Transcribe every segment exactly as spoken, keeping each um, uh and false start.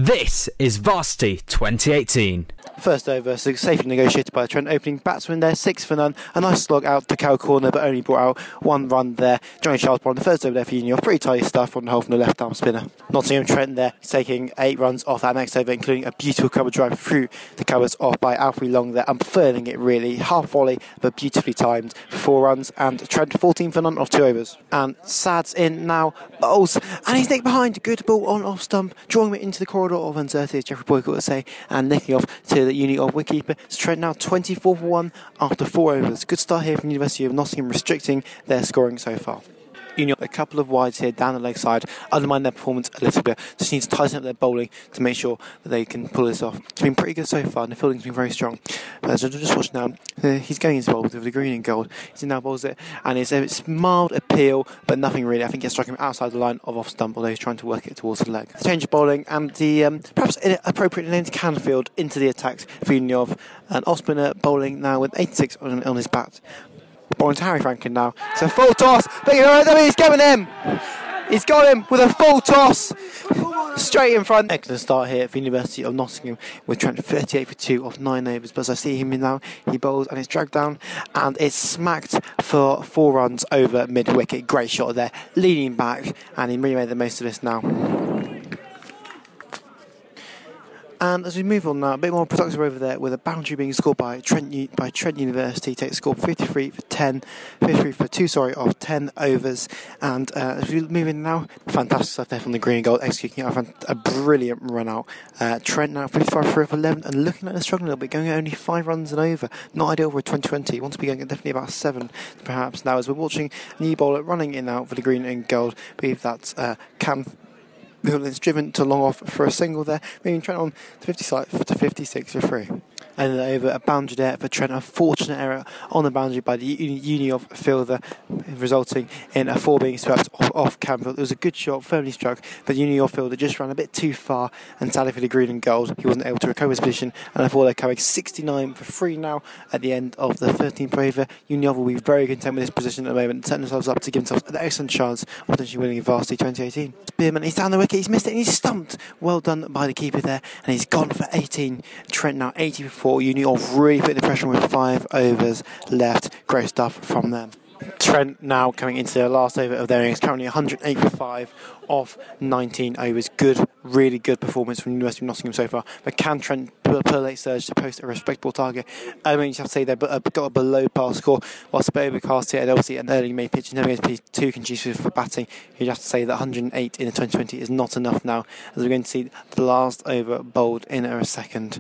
This is Varsity twenty eighteen. First over, so safely negotiated by the Trent opening batsman there, six for none. A nice slog out to cow corner, but only brought out one run there. Johnny Charles on the first over there for Union. Pretty tidy stuff on the whole from the left arm spinner. Nottingham Trent there, taking eight runs off that next over, including a beautiful cover drive through the covers off by Alfie Long there, unfurling it really. Half volley, but beautifully timed for four runs. And Trent fourteen for none off two overs. And Sad's in now, bowls, and he's nicked behind. Good ball on off stump, drawing it into the corridor of uncertainty, as Jeffrey Boycott would say, and nicking off to the Uni of wicketkeeper. It's Trent now twenty-four for one after four overs. Good start here from University of Nottingham, restricting their scoring so far. Union, a couple of wides here down the leg side, undermine their performance a little bit. Just need to tighten up their bowling to make sure that they can pull this off. It's been pretty good so far, and the fielding's been very strong. As I just watched now, uh, he's going into bowls with the green and gold. He's in now bowls it, and it's a mild appeal, but nothing really. I think it's striking him outside the line of off stump, although he's trying to work it towards the leg. The change of bowling and the um, perhaps appropriately named Canfield into the attacks for Union of an off spinner bowling now with eighty-six on, on his bat. Bowling to Harry Franklin now. It's a full toss. But he's going him. He's got him with a full toss. Straight in front. Excellent start here for University of Nottingham with Trent thirty-eight for two off nine overs. But as I see him now, he bowls and it's dragged down and it's smacked for four runs over mid wicket. Great shot there. Leaning back, and he really made the most of this now. And as we move on now, a bit more productive over there with a boundary being scored by Trent by Trent University. Takes a score fifty-three for ten, fifty-three for two, sorry, of ten overs. And uh, as we move in now, fantastic stuff there from the green and gold, executing out a, a brilliant run out. Uh, Trent now fifty-five for eleven and looking like they're struggling a little bit, going at only five runs and over. Not ideal for a twenty twenty. Want to be going at definitely about seven, perhaps. Now, as we're watching a new bowler running in now for the green and gold, I believe that's uh, Cam. It's driven to long off for a single there, moving Trent on to fifty-six to fifty-six for three. And then over a boundary there for Trent, a fortunate error on the boundary by the Uni of fielder, resulting in a four being swept off, off Campbell. It was a good shot, firmly struck, but the Uni of fielder just ran a bit too far, and sadly for the green and gold, he wasn't able to recover his position, and therefore they're coming sixty-nine for three now at the end of the thirteenth over. Uni of will be very content with this position at the moment, setting themselves up to give themselves an excellent chance of potentially winning Varsity twenty eighteen. Spearman, he's down the wicket, he's missed it, and he's stumped. Well done by the keeper there, and he's gone for eighteen. Trent now eighty for four. Uni of really putting the pressure on with five overs left. Great stuff from them. Trent now coming into their last over of their innings, currently one hundred eight for five off nineteen overs. Good, really good performance from University of Nottingham so far. But can Trent pull a late surge to post a respectable target? I mean, you have to say they've got a below par score, whilst a bit overcast here, and obviously an early May pitch is never going to be too conducive for batting. You'd have to say that one hundred eight in the twenty twenty is not enough now, as we're going to see the last over bowled in a second.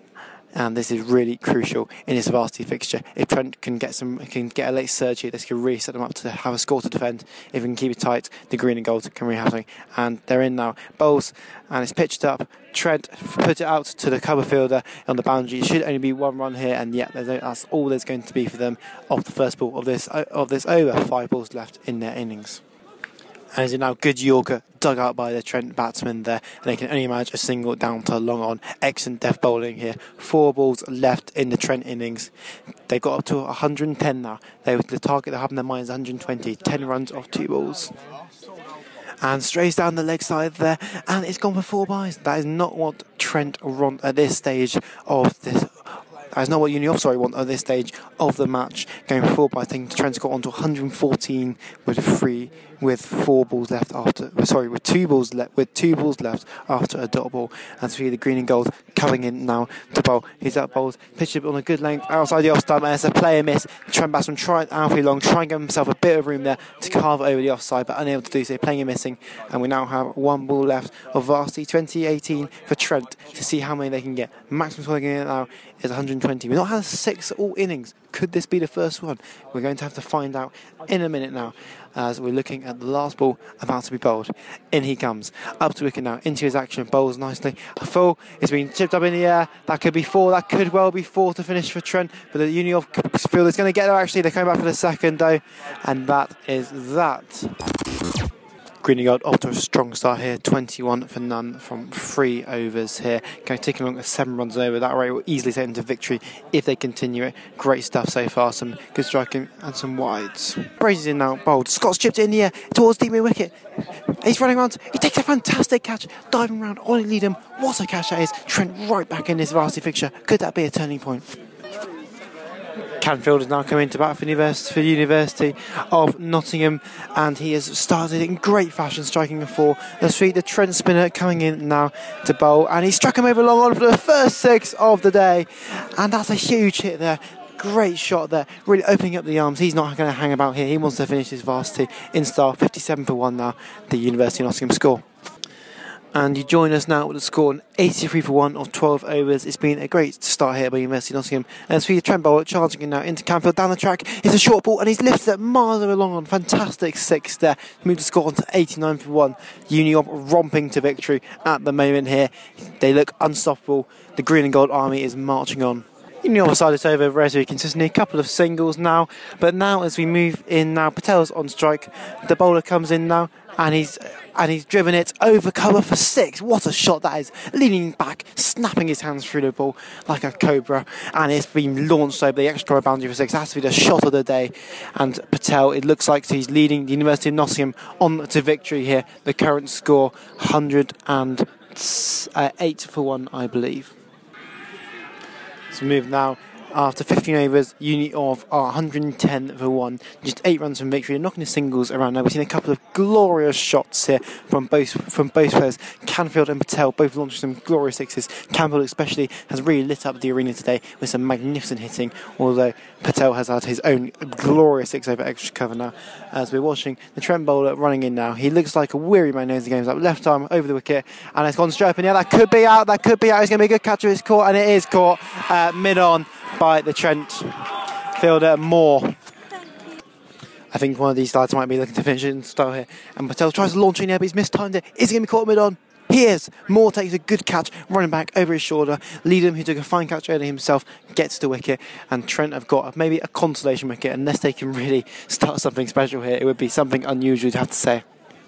And this is really crucial in this Varsity fixture. If Trent can get some, can get a late surge here, this could really set them up to have a score to defend. If we can keep it tight, the green and gold can really have something. And they're in now. Bowls, and it's pitched up. Trent put it out to the cover fielder on the boundary. It should only be one run here, and yeah, that's all there's going to be for them off the first ball of this of this over. Five balls left in their innings. And is now good Yorker dug out by the Trent batsman there, and they can only manage a single down to long on. Excellent death bowling here. Four balls left in the Trent innings. They've got up to one hundred ten now. They, the target they have in their mind is one hundred twenty. ten runs off two balls. And strays down the leg side there, and it's gone for four byes. That is not what Trent want at this stage of this. That's not what Uni of sorry want at this stage of the match. Going forward by I think Trent's got on to one hundred fourteen with three with four balls left after sorry with two balls left with two balls left after a dot ball. And see the green and gold coming in now to bowl. He's out bowls, pitched it on a good length outside the off stump, and it's a player miss. Trent batsman trying Alfie Long, trying to give himself a bit of room there to carve over the offside, but unable to do so, playing and missing. And we now have one ball left of Varsity twenty eighteen for Trent to see how many they can get. Maximum score they can get now is one hundred twenty. We've not had six all innings. Could this be the first one? We're going to have to find out in a minute now, as we're looking at the last ball about to be bowled. In he comes, up to wicket now, into his action, bowls nicely. A full, it's been chipped up in the air. That could be four, that could well be four to finish for Trent, but the Uni of field is going to get there actually. They're coming back for the second though, and that is that. Green and Gold off to a strong start here, twenty-one for none from three overs here. Going to take along at seven runs over. That rate will easily take them to victory if they continue it. Great stuff so far. Some good striking and some wides. Brazi's in now, bowled. Scott's chipped it in the air towards deep mid wicket. He's running around. He takes a fantastic catch, diving around. Ollie Needham. What a catch that is. Trent right back in this Varsity fixture. Could that be a turning point? Canfield has now come into bat for University, for University of Nottingham, and he has started in great fashion, striking a four. Let's see the Trent spinner coming in now to bowl, and he struck him over long on for the first six of the day, and that's a huge hit there. Great shot there, really opening up the arms. He's not going to hang about here. He wants to finish his Varsity in style. fifty-seven for one now, the University of Nottingham score. And you join us now with a score on eighty-three for one of twelve overs. It's been a great start here by University of Nottingham. And it's for the Trent bowler charging in now into Canfield down the track. It's a short ball and he's lifted it miles along on. Fantastic six there. Moved the score on to eighty-nine for one. Uni romping to victory at the moment here. They look unstoppable. The Green and Gold Army is marching on. In the other side, it's over very consistently. A couple of singles now. But now as we move in now, Patel's on strike. The bowler comes in now. And he's and he's driven it over cover for six. What a shot that is. Leaning back, snapping his hands through the ball like a cobra. And it's been launched over the extra boundary for six. It has to be the shot of the day. And Patel, it looks like he's leading the University of Nottingham on to victory here. The current score, one hundred eight for one, I believe. So move now. After fifteen overs, Uni of one hundred ten for one. Just eight runs from victory. They're knocking the singles around now. We've seen a couple of glorious shots here from both from both players. Canfield and Patel both launching some glorious sixes. Canfield especially has really lit up the arena today with some magnificent hitting, although Patel has had his own glorious six over extra cover now. As we're watching the Trent bowler running in now. He looks like a weary man knows the game's up. Left arm over the wicket and it's gone straight up in the air. That could be out. That could be out. It's going to be a good catch if it's caught, and it is caught uh, mid-on by the Trent fielder Moore. I think one of these lads might be looking to finish it in style here. And Patel tries to launch in there, but he's mistimed it. Is he going to be caught mid-on? He is. Moore takes a good catch, running back over his shoulder. Leadham, who took a fine catch earlier himself, gets the wicket. And Trent have got maybe a consolation wicket. Unless they can really start something special here, it would be something unusual to have to say.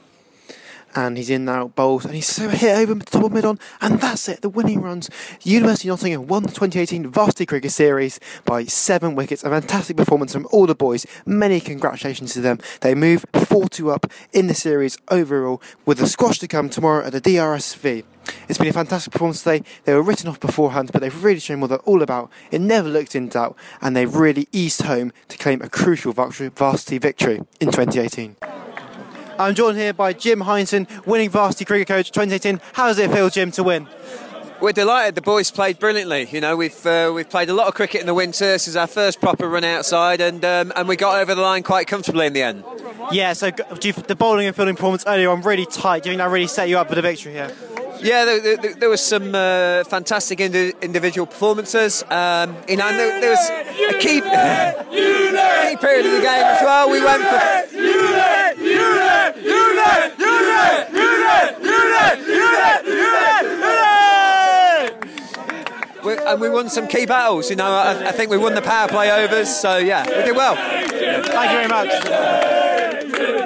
And he's in now, bowls, and he's hit over the top of mid-on, and that's it, the winning runs. University of Nottingham won the twenty eighteen Varsity Cricket Series by seven wickets. A fantastic performance from all the boys. Many congratulations to them. They move four two up in the series overall, with the squash to come tomorrow at the D R S V. It's been a fantastic performance today. They were written off beforehand, but they've really shown what they're all about. It never looked in doubt, and they've really eased home to claim a crucial Varsity victory in twenty eighteen. I'm joined here by Jim Heinson, winning Varsity Cricket Coach twenty eighteen. How does it feel, Jim, to win? We're delighted. The boys played brilliantly. You know, we've uh, we've played a lot of cricket in the winter. This is our first proper run outside, and um, and we got over the line quite comfortably in the end. Yeah. So do you, the bowling and fielding performance earlier on really tight. Do you think that really set you up for the victory here? Yeah, there, there, there was some uh, fantastic indi- individual performances. Um, you know, there, there was a key, key period of the game as well. We went for. Unit, unit, unit, unit, unit, unit, unit, unit, unit. We, and we won some key battles. You know, I, I think we won the power play overs. So yeah, we did well. Thank you very much.